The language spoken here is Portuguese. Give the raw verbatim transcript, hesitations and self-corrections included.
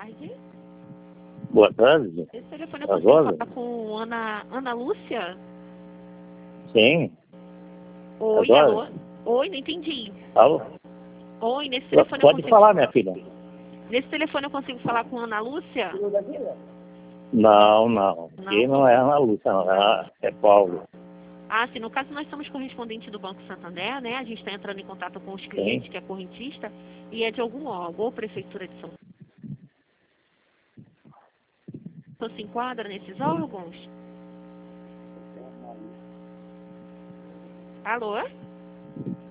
tarde. Boa tarde. Esse telefone eu As consigo horas? falar com Ana, Ana Lúcia? Sim. Oi, As alô? horas? Oi, não entendi. Alô? Oi, nesse telefone eu Pode consigo... falar, minha filha. Nesse telefone eu consigo falar com Ana Lúcia? Não, não. Não? Aqui não é Ana Lúcia, não. É, é Paulo. Ah, sim, no caso nós somos correspondente do Banco Santander, né? A gente está entrando em contato com os clientes, Sim. que é correntista, e é de algum órgão, ou Prefeitura de São Paulo. Você se enquadra nesses órgãos? Alô?